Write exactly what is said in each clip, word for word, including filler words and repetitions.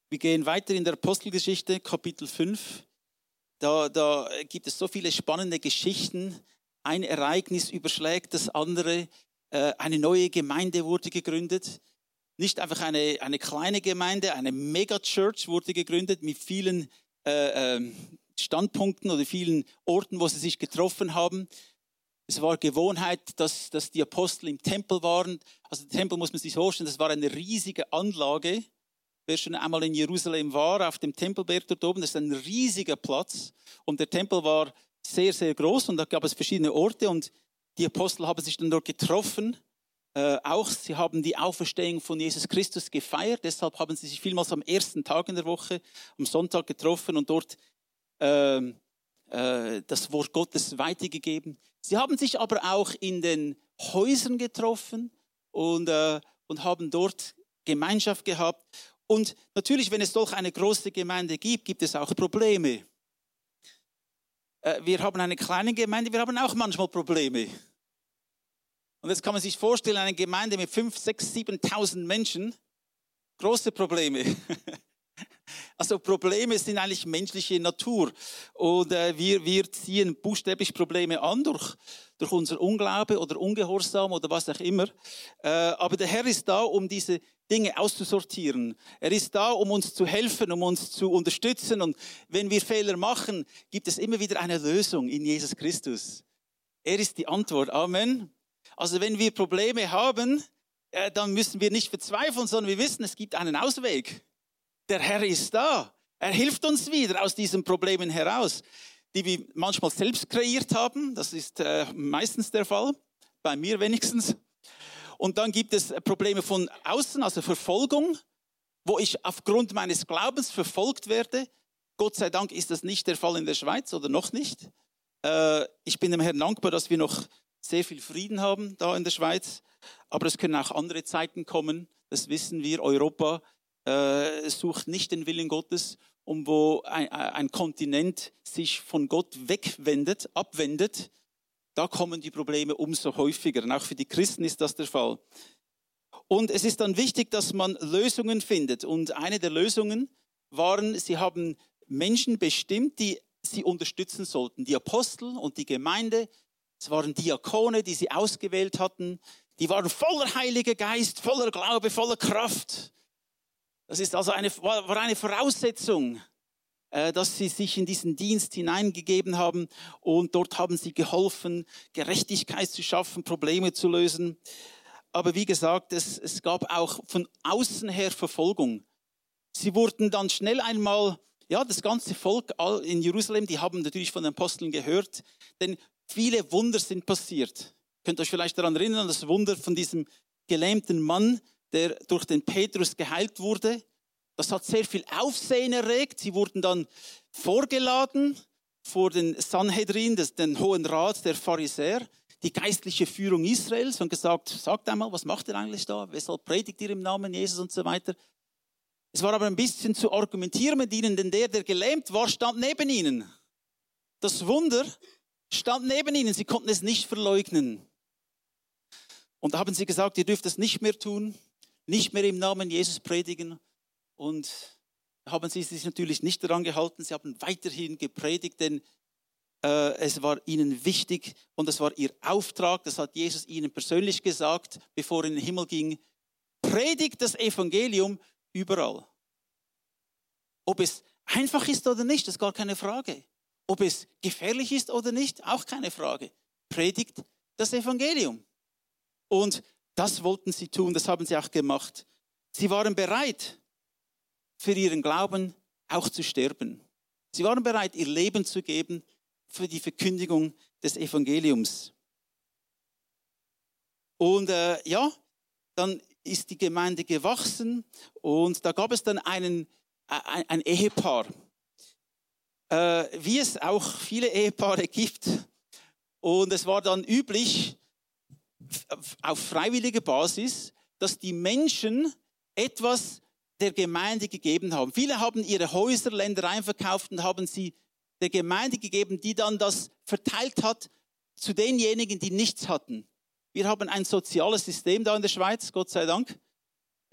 Wir gehen weiter in der Apostelgeschichte, Kapitel fünf. Da, da gibt es so viele spannende Geschichten. Ein Ereignis überschlägt das andere. Äh, eine neue Gemeinde wurde gegründet. Nicht einfach eine, eine kleine Gemeinde, eine Megachurch wurde gegründet mit vielen äh, äh, Standpunkten oder vielen Orten, wo sie sich getroffen haben. Es war Gewohnheit, dass, dass die Apostel im Tempel waren. Also der Tempel muss man sich vorstellen, das war eine riesige Anlage. Wer schon einmal in Jerusalem war, auf dem Tempelberg dort oben, das ist ein riesiger Platz. Und der Tempel war sehr, sehr groß und da gab es verschiedene Orte und die Apostel haben sich dann dort getroffen. Äh, auch sie haben die Auferstehung von Jesus Christus gefeiert. Deshalb haben sie sich vielmals am ersten Tag in der Woche, am Sonntag getroffen und dort äh, äh, das Wort Gottes weitergegeben. Sie haben sich aber auch in den Häusern getroffen und, äh, und haben dort Gemeinschaft gehabt. Und natürlich, wenn es solch eine große Gemeinde gibt, gibt es auch Probleme. Äh, wir haben eine kleine Gemeinde, wir haben auch manchmal Probleme. Und jetzt kann man sich vorstellen, eine Gemeinde mit fünf, sechs, siebentausend Menschen, große Probleme. Also Probleme sind eigentlich menschliche Natur. Und äh, wir, wir ziehen buchstäblich Probleme an durch, durch unser Unglaube oder Ungehorsam oder was auch immer. Äh, aber der Herr ist da, um diese Dinge auszusortieren. Er ist da, um uns zu helfen, um uns zu unterstützen. Und wenn wir Fehler machen, gibt es immer wieder eine Lösung in Jesus Christus. Er ist die Antwort. Amen. Also wenn wir Probleme haben, äh, dann müssen wir nicht verzweifeln, sondern wir wissen, es gibt einen Ausweg. Der Herr ist da. Er hilft uns wieder aus diesen Problemen heraus, die wir manchmal selbst kreiert haben. Das ist äh, meistens der Fall, bei mir wenigstens. Und dann gibt es Probleme von außen, also Verfolgung, wo ich aufgrund meines Glaubens verfolgt werde. Gott sei Dank ist das nicht der Fall in der Schweiz oder noch nicht. Äh, ich bin dem Herrn dankbar, dass wir noch sehr viel Frieden haben da in der Schweiz. Aber es können auch andere Zeiten kommen, das wissen wir. Europa äh, sucht nicht den Willen Gottes, um wo ein, ein Kontinent sich von Gott wegwendet, abwendet. Da kommen die Probleme umso häufiger. Und auch für die Christen ist das der Fall. Und es ist dann wichtig, dass man Lösungen findet. Und eine der Lösungen waren, sie haben Menschen bestimmt, die sie unterstützen sollten. Die Apostel und die Gemeinde. Es waren Diakone, die sie ausgewählt hatten. Die waren voller Heiliger Geist, voller Glaube, voller Kraft. Das ist also eine, war eine Voraussetzung, dass sie sich in diesen Dienst hineingegeben haben und dort haben sie geholfen, Gerechtigkeit zu schaffen, Probleme zu lösen. Aber wie gesagt, es, es gab auch von außen her Verfolgung. Sie wurden dann schnell einmal, ja, das ganze Volk in Jerusalem, die haben natürlich von den Aposteln gehört, denn viele Wunder sind passiert. Ihr könnt euch vielleicht daran erinnern, an das Wunder von diesem gelähmten Mann, der durch den Petrus geheilt wurde. Das hat sehr viel Aufsehen erregt. Sie wurden dann vorgeladen vor den Sanhedrin, den Hohen Rat der Pharisäer, die geistliche Führung Israels und gesagt, sagt einmal, was macht ihr eigentlich da? Weshalb predigt ihr im Namen Jesus und so weiter? Es war aber ein bisschen zu argumentieren mit ihnen, denn der, der gelähmt war, stand neben ihnen. Das Wunder stand neben ihnen. Sie konnten es nicht verleugnen. Und da haben sie gesagt, ihr dürft es nicht mehr tun, nicht mehr im Namen Jesus predigen. Und haben sie sich natürlich nicht daran gehalten. Sie haben weiterhin gepredigt, denn äh, es war ihnen wichtig und es war ihr Auftrag. Das hat Jesus ihnen persönlich gesagt, bevor er in den Himmel ging. Predigt das Evangelium überall. Ob es einfach ist oder nicht, das ist gar keine Frage. Ob es gefährlich ist oder nicht, auch keine Frage. Predigt das Evangelium. Und das wollten sie tun, das haben sie auch gemacht. Sie waren bereit, für ihren Glauben auch zu sterben. Sie waren bereit, ihr Leben zu geben für die Verkündigung des Evangeliums. Und äh, ja, dann ist die Gemeinde gewachsen und da gab es dann einen, ein, ein Ehepaar, äh, wie es auch viele Ehepaare gibt. Und es war dann üblich, auf freiwilliger Basis, dass die Menschen etwas der Gemeinde gegeben haben. Viele haben ihre Häuser, Ländereien verkauft und haben sie der Gemeinde gegeben, die dann das verteilt hat zu denjenigen, die nichts hatten. Wir haben ein soziales System da in der Schweiz, Gott sei Dank.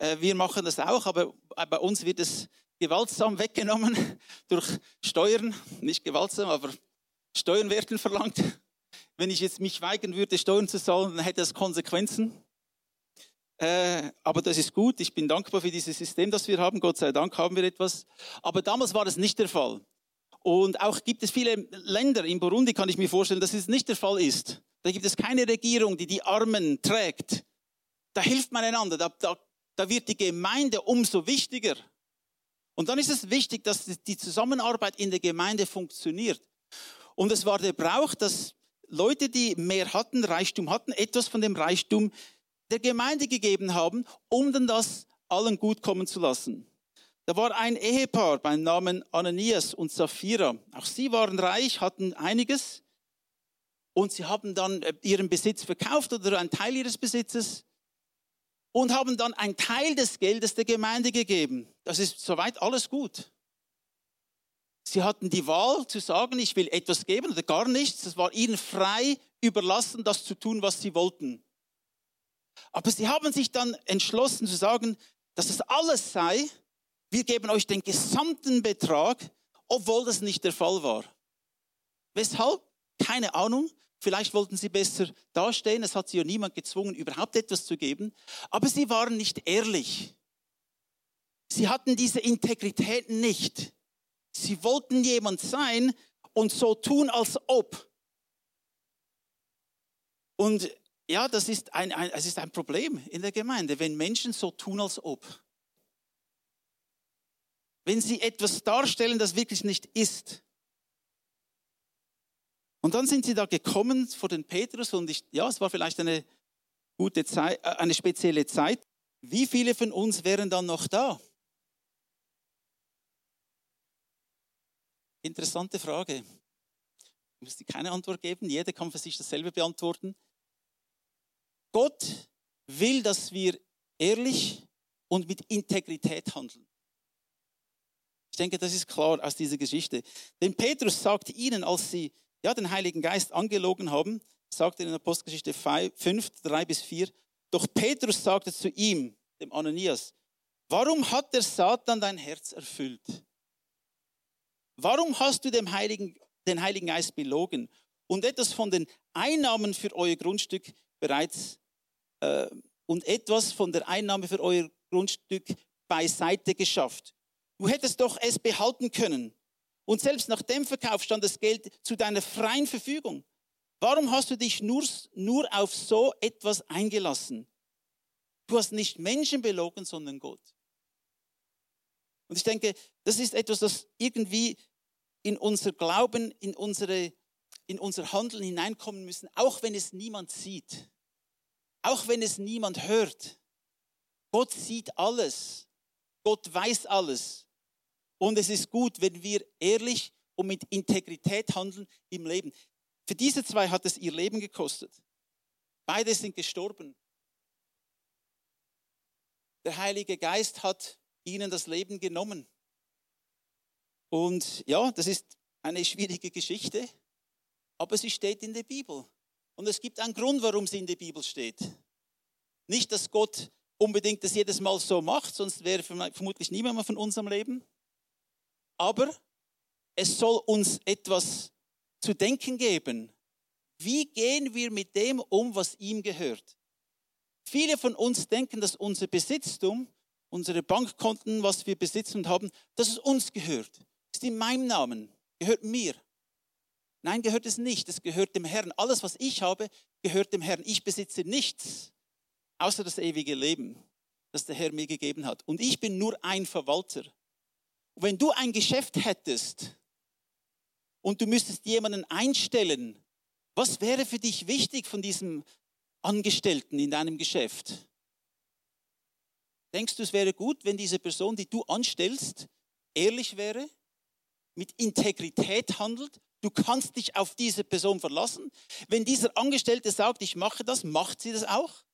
Äh, wir machen das auch, aber bei uns wird es gewaltsam weggenommen durch Steuern. Nicht gewaltsam, aber Steuern werden verlangt. Wenn ich jetzt mich weigern würde, Steuern zu zahlen, dann hätte das Konsequenzen. Äh, aber das ist gut. Ich bin dankbar für dieses System, das wir haben. Gott sei Dank haben wir etwas. Aber damals war das nicht der Fall. Und auch gibt es viele Länder, in Burundi kann ich mir vorstellen, dass es nicht der Fall ist. Da gibt es keine Regierung, die die Armen trägt. Da hilft man einander. Da, da, da wird die Gemeinde umso wichtiger. Und dann ist es wichtig, dass die Zusammenarbeit in der Gemeinde funktioniert. Und es war der Brauch, dass Leute, die mehr hatten, Reichtum hatten, etwas von dem Reichtum der Gemeinde gegeben haben, um dann das allen gut kommen zu lassen. Da war ein Ehepaar beim Namen Ananias und Sapphira. Auch sie waren reich, hatten einiges. Und sie haben dann ihren Besitz verkauft oder einen Teil ihres Besitzes und haben dann einen Teil des Geldes der Gemeinde gegeben. Das ist soweit alles gut. Sie hatten die Wahl zu sagen, ich will etwas geben oder gar nichts. Es war ihnen frei überlassen, das zu tun, was sie wollten. Aber sie haben sich dann entschlossen zu sagen, dass es alles sei. Wir geben euch den gesamten Betrag, obwohl das nicht der Fall war. Weshalb? Keine Ahnung. Vielleicht wollten sie besser dastehen. Es hat sie ja niemand gezwungen, überhaupt etwas zu geben. Aber sie waren nicht ehrlich. Sie hatten diese Integrität nicht. Sie wollten jemand sein und so tun, als ob. Und ja, das ist ein, ein, es ist ein Problem in der Gemeinde, wenn Menschen so tun, als ob. Wenn sie etwas darstellen, das wirklich nicht ist. Und dann sind sie da gekommen vor den Petrus und ich, ja, es war vielleicht eine gute Zeit, eine spezielle Zeit. Wie viele von uns wären dann noch da? Interessante Frage. Ich muss dir keine Antwort geben, jeder kann für sich dasselbe beantworten. Gott will, dass wir ehrlich und mit Integrität handeln. Ich denke, das ist klar aus dieser Geschichte. Denn Petrus sagt ihnen, als sie ja, den Heiligen Geist angelogen haben, sagt er in Apostelgeschichte fünf, drei bis vier, doch Petrus sagte zu ihm, dem Ananias, warum hat der Satan dein Herz erfüllt? Warum hast du dem Heiligen, den Heiligen Geist belogen und etwas von den Einnahmen für euer Grundstück bereits äh, und etwas von der Einnahme für euer Grundstück beiseite geschafft? Du hättest doch es behalten können. Und selbst nach dem Verkauf stand das Geld zu deiner freien Verfügung. Warum hast du dich nur, nur auf so etwas eingelassen? Du hast nicht Menschen belogen, sondern Gott. Und ich denke, das ist etwas, das irgendwie in unser Glauben, in, unsere, in unser Handeln hineinkommen müssen, auch wenn es niemand sieht. Auch wenn es niemand hört. Gott sieht alles. Gott weiß alles. Und es ist gut, wenn wir ehrlich und mit Integrität handeln im Leben. Für diese zwei hat es ihr Leben gekostet. Beide sind gestorben. Der Heilige Geist hat ihnen das Leben genommen. Und ja, das ist eine schwierige Geschichte, aber sie steht in der Bibel. Und es gibt einen Grund, warum sie in der Bibel steht. Nicht, dass Gott unbedingt das jedes Mal so macht, sonst wäre vermutlich niemand mehr von unserem Leben. Aber es soll uns etwas zu denken geben. Wie gehen wir mit dem um, was ihm gehört? Viele von uns denken, dass unser Besitztum, unsere Bankkonten, was wir besitzen und haben, dass es uns gehört. Das ist in meinem Namen, gehört mir. Nein, gehört es nicht, es gehört dem Herrn. Alles, was ich habe, gehört dem Herrn. Ich besitze nichts, außer das ewige Leben, das der Herr mir gegeben hat. Und ich bin nur ein Verwalter. Und wenn du ein Geschäft hättest und du müsstest jemanden einstellen, was wäre für dich wichtig von diesem Angestellten in deinem Geschäft? Denkst du, es wäre gut, wenn diese Person, die du anstellst, ehrlich wäre, mit Integrität handelt? Du kannst dich auf diese Person verlassen. Wenn dieser Angestellte sagt, ich mache das, macht sie das auch?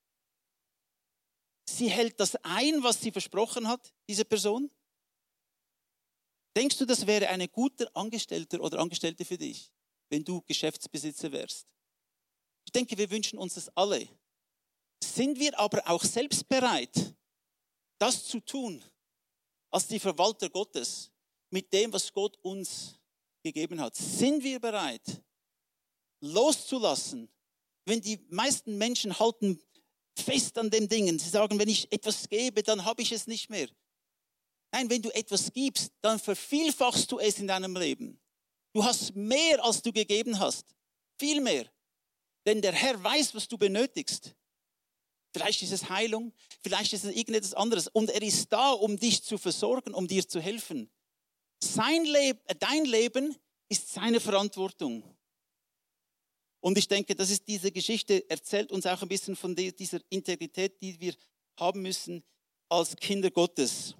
Sie hält das ein, was sie versprochen hat, diese Person? Denkst du, das wäre ein guter Angestellter oder Angestellte für dich, wenn du Geschäftsbesitzer wärst? Ich denke, wir wünschen uns das alle. Sind wir aber auch selbst bereit, das zu tun, als die Verwalter Gottes, mit dem, was Gott uns gegeben hat? Sind wir bereit, loszulassen? Wenn die meisten Menschen halten fest an den Dingen, sie sagen, wenn ich etwas gebe, dann habe ich es nicht mehr. Nein, wenn du etwas gibst, dann vervielfachst du es in deinem Leben. Du hast mehr, als du gegeben hast. Viel mehr. Denn der Herr weiß, was du benötigst. Vielleicht ist es Heilung, vielleicht ist es irgendetwas anderes. Und er ist da, um dich zu versorgen, um dir zu helfen. Sein Leben, dein Leben ist seine Verantwortung. Und ich denke, das ist diese Geschichte, erzählt uns auch ein bisschen von dieser Integrität, die wir haben müssen als Kinder Gottes.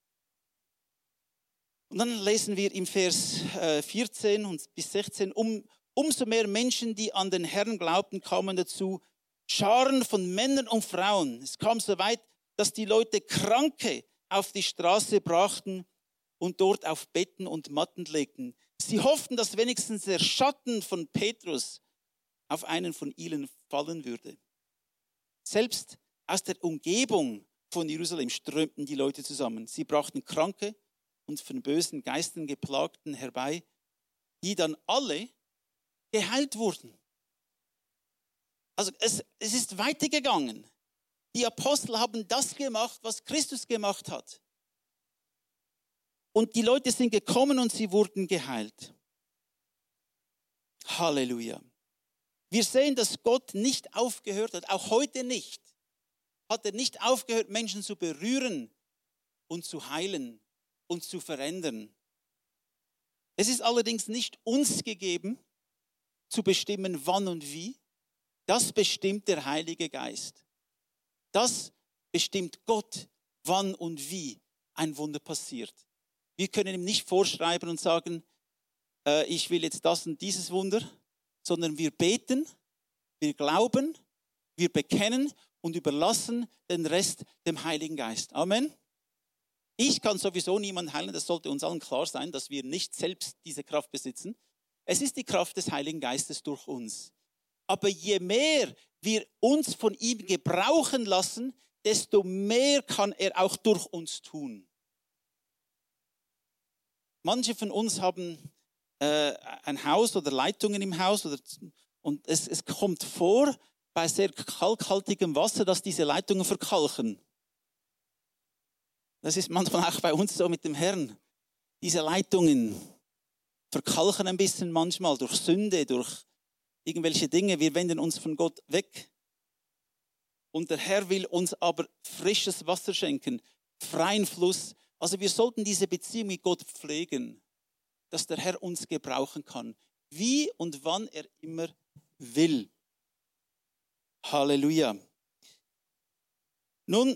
Und dann lesen wir im Vers vierzehn und bis sechzehn, um, umso mehr Menschen, die an den Herrn glaubten, kamen dazu, Scharen von Männern und Frauen. Es kam so weit, dass die Leute Kranke auf die Straße brachten und dort auf Betten und Matten legten. Sie hofften, dass wenigstens der Schatten von Petrus auf einen von ihnen fallen würde. Selbst aus der Umgebung von Jerusalem strömten die Leute zusammen. Sie brachten Kranke und von bösen Geistern Geplagten herbei, die dann alle geheilt wurden. Also es, es ist weitergegangen. Die Apostel haben das gemacht, was Christus gemacht hat. Und die Leute sind gekommen und sie wurden geheilt. Halleluja. Wir sehen, dass Gott nicht aufgehört hat, auch heute nicht. Hat er nicht aufgehört, Menschen zu berühren und zu heilen und zu verändern. Es ist allerdings nicht uns gegeben, zu bestimmen, wann und wie. Das bestimmt der Heilige Geist. Das bestimmt Gott, wann und wie ein Wunder passiert. Wir können ihm nicht vorschreiben und sagen, äh, ich will jetzt das und dieses Wunder, sondern wir beten, wir glauben, wir bekennen und überlassen den Rest dem Heiligen Geist. Amen. Ich kann sowieso niemanden heilen, das sollte uns allen klar sein, dass wir nicht selbst diese Kraft besitzen. Es ist die Kraft des Heiligen Geistes durch uns. Aber je mehr wir uns von ihm gebrauchen lassen, desto mehr kann er auch durch uns tun. Manche von uns haben äh, ein Haus oder Leitungen im Haus oder, und es, es kommt vor bei sehr kalkhaltigem Wasser, dass diese Leitungen verkalken. Das ist manchmal auch bei uns so mit dem Herrn. Diese Leitungen verkalken ein bisschen manchmal durch Sünde, durch irgendwelche Dinge. Wir wenden uns von Gott weg. Und der Herr will uns aber frisches Wasser schenken, freien Fluss. Also wir sollten diese Beziehung mit Gott pflegen, dass der Herr uns gebrauchen kann, wie und wann er immer will. Halleluja. Nun,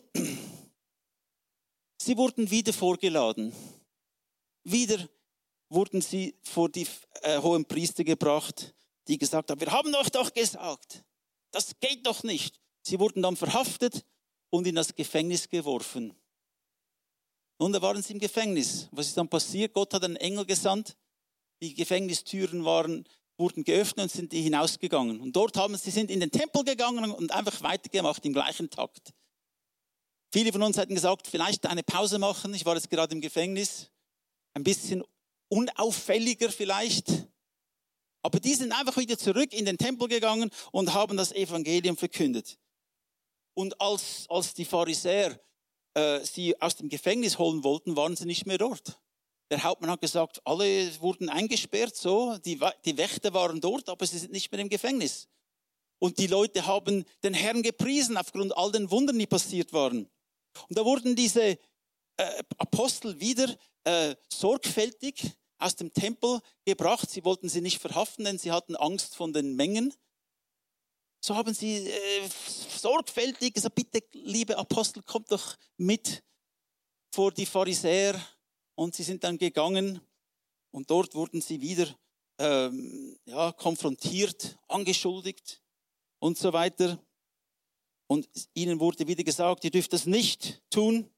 sie wurden wieder vorgeladen. Wieder wurden sie vor die äh, hohen Priester gebracht, die gesagt haben, wir haben euch doch gesagt, das geht doch nicht. Sie wurden dann verhaftet und in das Gefängnis geworfen. Nun, da waren sie im Gefängnis. Was ist dann passiert? Gott hat einen Engel gesandt. Die Gefängnistüren waren, wurden geöffnet und sind die hinausgegangen. Und dort haben sie sind in den Tempel gegangen und einfach weitergemacht im gleichen Takt. Viele von uns hätten gesagt, vielleicht eine Pause machen. Ich war jetzt gerade im Gefängnis. Ein bisschen unauffälliger vielleicht. Aber die sind einfach wieder zurück in den Tempel gegangen und haben das Evangelium verkündet. Und als, als die Pharisäer äh, sie aus dem Gefängnis holen wollten, waren sie nicht mehr dort. Der Hauptmann hat gesagt, alle wurden eingesperrt, so, die, die Wächter waren dort, aber sie sind nicht mehr im Gefängnis. Und die Leute haben den Herrn gepriesen aufgrund all den Wundern, die passiert waren. Und da wurden diese äh, Apostel wieder äh, sorgfältig aus dem Tempel gebracht. Sie wollten sie nicht verhaften, denn sie hatten Angst von den Mengen. So haben sie äh, sorgfältig gesagt, bitte, liebe Apostel, kommt doch mit vor die Pharisäer. Und sie sind dann gegangen und dort wurden sie wieder ähm, ja, konfrontiert, angeschuldigt und so weiter. Und ihnen wurde wieder gesagt, ihr dürft das nicht tun.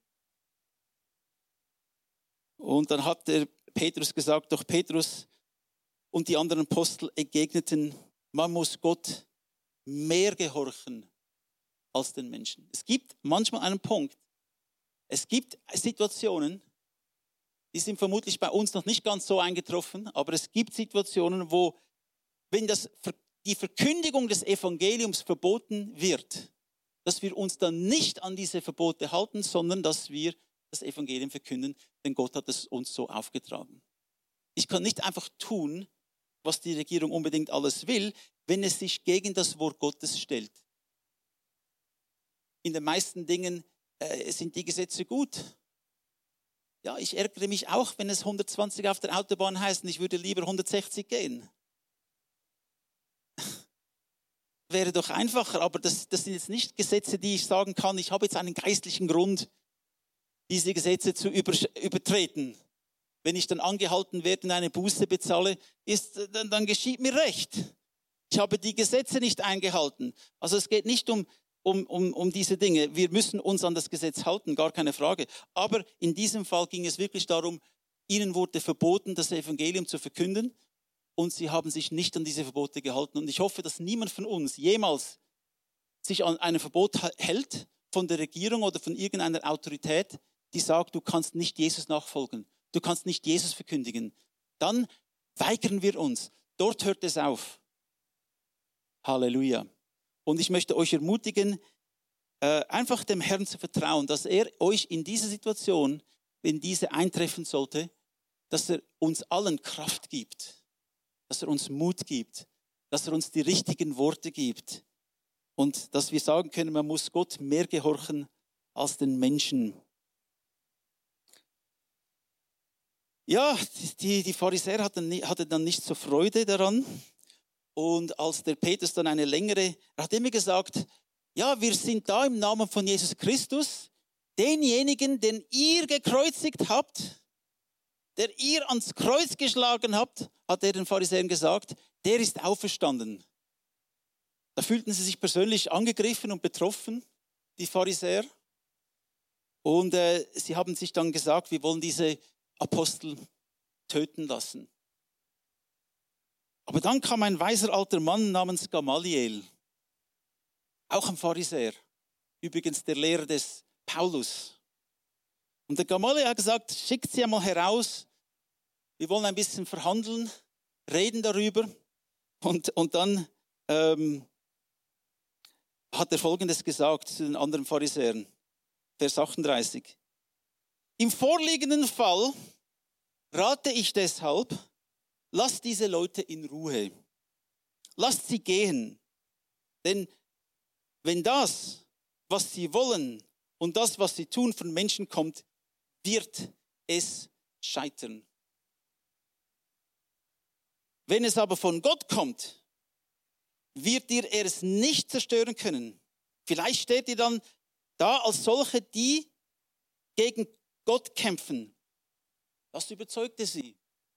Und dann hat der Petrus gesagt, doch Petrus und die anderen Apostel entgegneten, man muss Gott mehr gehorchen als den Menschen. Es gibt manchmal einen Punkt, Es gibt Situationen, die sind vermutlich bei uns noch nicht ganz so eingetroffen, aber es gibt Situationen, wo, wenn das, die Verkündigung des Evangeliums verboten wird, dass wir uns dann nicht an diese Verbote halten, sondern dass wir das Evangelium verkünden, denn Gott hat es uns so aufgetragen. Ich kann nicht einfach tun, was die Regierung unbedingt alles will, wenn es sich gegen das Wort Gottes stellt. In den meisten Dingen äh, sind die Gesetze gut. Ja, ich ärgere mich auch, wenn es hundertzwanzig auf der Autobahn heißt und ich würde lieber hundertsechzig gehen. Wäre doch einfacher, aber das, das sind jetzt nicht Gesetze, die ich sagen kann, ich habe jetzt einen geistlichen Grund, diese Gesetze zu über, übertreten. Wenn ich dann angehalten werde und eine Buße bezahle, ist, dann, dann geschieht mir recht. Ich habe die Gesetze nicht eingehalten. Also es geht nicht um, um, um, um diese Dinge. Wir müssen uns an das Gesetz halten, gar keine Frage. Aber in diesem Fall ging es wirklich darum, ihnen wurde verboten, das Evangelium zu verkünden. Und sie haben sich nicht an diese Verbote gehalten. Und ich hoffe, dass niemand von uns jemals sich an ein Verbot hält von der Regierung oder von irgendeiner Autorität, die sagt, du kannst nicht Jesus nachfolgen. Du kannst nicht Jesus verkündigen. Dann weigern wir uns. Dort hört es auf. Halleluja. Und ich möchte euch ermutigen, äh, einfach dem Herrn zu vertrauen, dass er euch in dieser Situation, wenn diese eintreffen sollte, dass er uns allen Kraft gibt, dass er uns Mut gibt, dass er uns die richtigen Worte gibt und dass wir sagen können, man muss Gott mehr gehorchen als den Menschen. Ja, die, die Pharisäer hatten, hatten dann nicht so Freude daran. Und als der Petrus dann eine längere, er hat immer gesagt, ja, wir sind da im Namen von Jesus Christus, denjenigen, den ihr gekreuzigt habt, der ihr ans Kreuz geschlagen habt, hat er den Pharisäern gesagt, der ist auferstanden. Da fühlten sie sich persönlich angegriffen und betroffen, die Pharisäer. Und äh, sie haben sich dann gesagt, wir wollen diese Apostel töten lassen. Aber dann kam ein weiser alter Mann namens Gamaliel, auch ein Pharisäer, übrigens der Lehrer des Paulus. Und der Gamaliel hat gesagt, schickt sie einmal heraus, wir wollen ein bisschen verhandeln, reden darüber. Und, und dann ähm, hat er Folgendes gesagt zu den anderen Pharisäern, Vers achtunddreißig. Im vorliegenden Fall rate ich deshalb, lasst diese Leute in Ruhe. Lasst sie gehen. Denn wenn das, was sie wollen und das, was sie tun, von Menschen kommt, wird es scheitern. Wenn es aber von Gott kommt, wird ihr es nicht zerstören können. Vielleicht steht ihr dann da als solche, die gegen Gott kämpfen. Das überzeugte sie.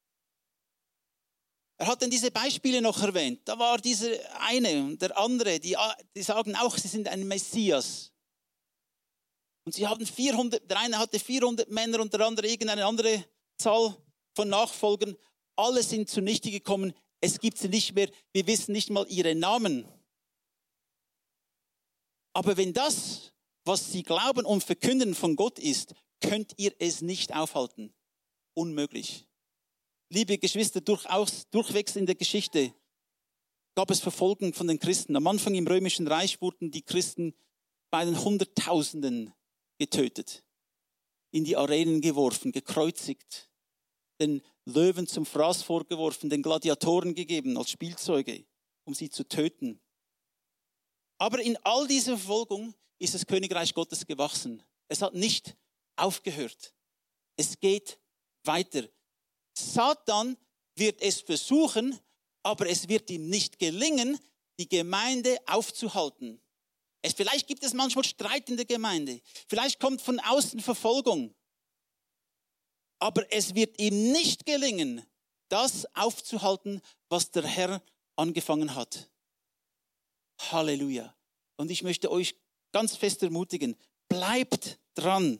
Er hat dann diese Beispiele noch erwähnt. Da war dieser eine und der andere, die, die sagen auch, sie sind ein Messias. Und sie hatten vierhundert, der eine hatte vierhundert Männer und der andere irgendeine andere Zahl von Nachfolgern. Alle sind zunichte gekommen. Es gibt sie nicht mehr. Wir wissen nicht mal ihre Namen. Aber wenn das, was sie glauben und verkünden, von Gott ist, könnt ihr es nicht aufhalten. Unmöglich. Liebe Geschwister, durchaus, durchwegs in der Geschichte gab es Verfolgung von den Christen. Am Anfang im Römischen Reich wurden die Christen bei den Hunderttausenden getötet, in die Arenen geworfen, gekreuzigt, den Löwen zum Fraß vorgeworfen, den Gladiatoren gegeben als Spielzeuge, um sie zu töten. Aber in all dieser Verfolgung ist das Königreich Gottes gewachsen. Es hat nicht aufgehört. Es geht weiter. Satan wird es versuchen, aber es wird ihm nicht gelingen, die Gemeinde aufzuhalten. Es, vielleicht gibt es manchmal Streit in der Gemeinde. Vielleicht kommt von außen Verfolgung. Aber es wird ihm nicht gelingen, das aufzuhalten, was der Herr angefangen hat. Halleluja. Und ich möchte euch ganz fest ermutigen, bleibt dran.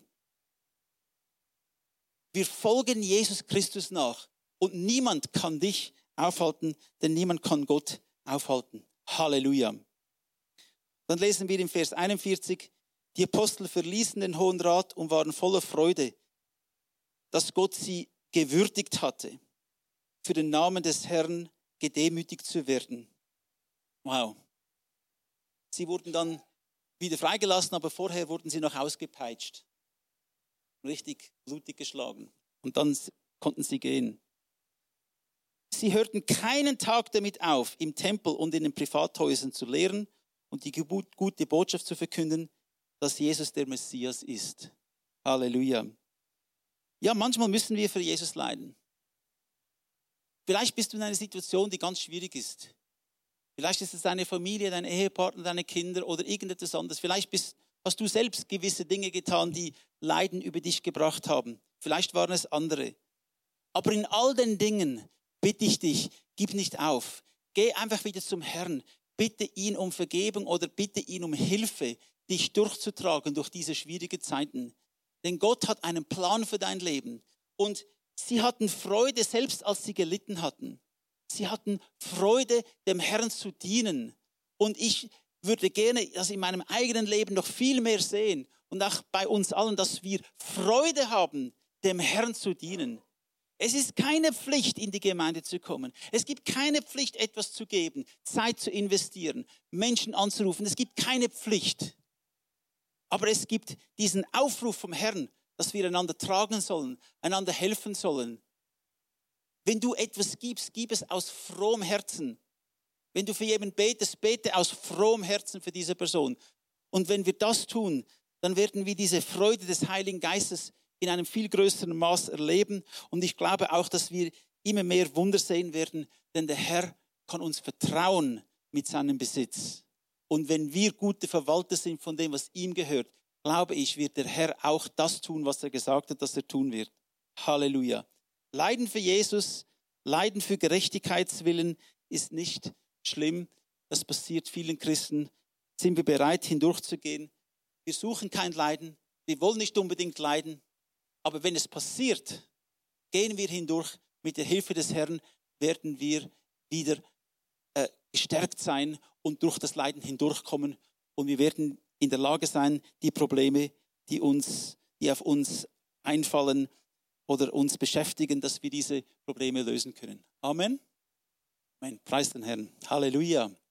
Wir folgen Jesus Christus nach und niemand kann dich aufhalten, denn niemand kann Gott aufhalten. Halleluja. Dann lesen wir im Vers einundvierzig, Die Apostel verließen den Hohen Rat und waren voller Freude, dass Gott sie gewürdigt hatte, für den Namen des Herrn gedemütigt zu werden. Wow. Sie wurden dann wieder freigelassen, aber vorher wurden sie noch ausgepeitscht. Richtig blutig geschlagen. Und dann konnten sie gehen. Sie hörten keinen Tag damit auf, im Tempel und in den Privathäusern zu lehren und die gute Botschaft zu verkünden, dass Jesus der Messias ist. Halleluja. Ja, manchmal müssen wir für Jesus leiden. Vielleicht bist du in einer Situation, die ganz schwierig ist. Vielleicht ist es deine Familie, dein Ehepartner, deine Kinder oder irgendetwas anderes. Vielleicht bist, hast du selbst gewisse Dinge getan, die Leiden über dich gebracht haben. Vielleicht waren es andere. Aber in all den Dingen bitte ich dich, gib nicht auf. Geh einfach wieder zum Herrn. Bitte ihn um Vergebung oder bitte ihn um Hilfe, dich durchzutragen durch diese schwierigen Zeiten. Denn Gott hat einen Plan für dein Leben. Und sie hatten Freude, selbst als sie gelitten hatten. Sie hatten Freude, dem Herrn zu dienen. Und ich würde gerne das in meinem eigenen Leben noch viel mehr sehen. Und auch bei uns allen, dass wir Freude haben, dem Herrn zu dienen. Es ist keine Pflicht, in die Gemeinde zu kommen. Es gibt keine Pflicht, etwas zu geben, Zeit zu investieren, Menschen anzurufen. Es gibt keine Pflicht. Aber es gibt diesen Aufruf vom Herrn, dass wir einander tragen sollen, einander helfen sollen. Wenn du etwas gibst, gib es aus frohem Herzen. Wenn du für jemanden betest, bete aus frohem Herzen für diese Person. Und wenn wir das tun, dann werden wir diese Freude des Heiligen Geistes in einem viel größeren Maß erleben. Und ich glaube auch, dass wir immer mehr Wunder sehen werden, denn der Herr kann uns vertrauen mit seinem Besitz. Und wenn wir gute Verwalter sind von dem, was ihm gehört, glaube ich, wird der Herr auch das tun, was er gesagt hat, dass er tun wird. Halleluja. Leiden für Jesus, Leiden für Gerechtigkeitswillen ist nicht schlimm. Das passiert vielen Christen. Sind wir bereit, hindurchzugehen? Wir suchen kein Leiden. Wir wollen nicht unbedingt leiden. Aber wenn es passiert, gehen wir hindurch. Mit der Hilfe des Herrn werden wir wieder äh, gestärkt sein und durch das Leiden hindurchkommen. Und wir werden in der Lage sein, die Probleme, die uns, die auf uns einfallen oder uns beschäftigen, dass wir diese Probleme lösen können. Amen. Amen. Preis den Herrn. Halleluja.